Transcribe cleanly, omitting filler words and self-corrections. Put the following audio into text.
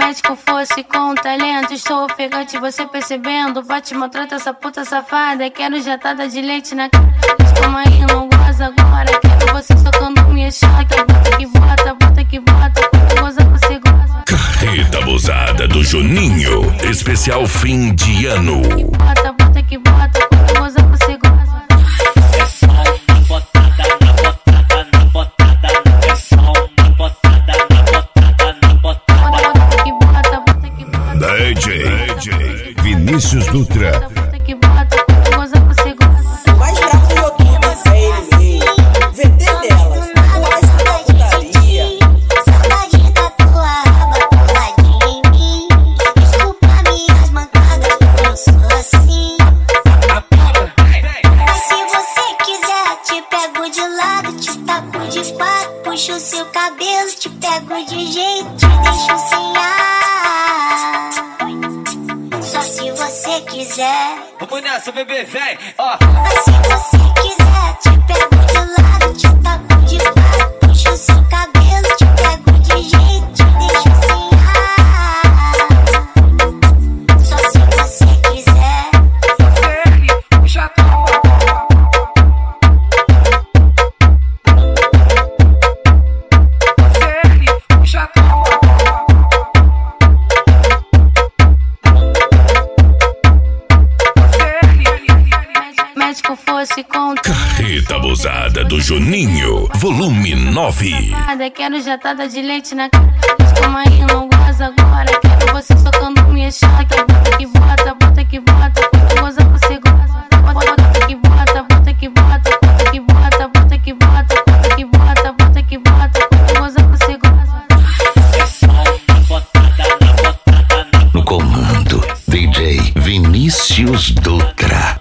Médico fosse com talento, estou ofegante, você percebendo. Vai te maltrata essa puta safada. Quero jatada de leite na cara. Calma aí, não goza agora. Quero você socando minha chata. Bota que bota, bota que bota. Quando goza você goza. Carreta abusada do Juninho, especial fim de ano. Bota que bota. Quando goza você goza. É só uma botada na botada na botada. É só uma botada na botada na botada. Bota que bota, bota que bota. DJ Vinícius Dutra. Bota que bota. Quando goza você goza. O mais bravo do YouTube é ele mesmo. VT delas. O mais da putaria. Saudade da tua raba coladinha em mim. Desculpa minhas mancadas, porque eu sou assim. Mas se você quiser, te pego de lado, te taco de quatro, puxo o seu cabelo, te pego de jeito, te deixo sem ar. Só se você quiser. Vamos nessa, bebê, vem, ó. Mas se você quiser, te pego de lado, te taco de quatro, puxo o seu cabelo, te pego de jeito, te deixo sem ar. Só se você quiser. Médico fosse com Carreta abusada do Juninho, volume 9. Quero jatada de leite na cara. Calma aí, não goza agora. Quero você socando minha chata. Bota que bota, bota que bota. Quando goza você goza. Bota que bota, bota que bota. Bota que bota, bota que bota. Bota que bota, bota que bota. Quando goza você goza. É só uma botada na botada na botada. No comando, DJ Vinícius Dutra.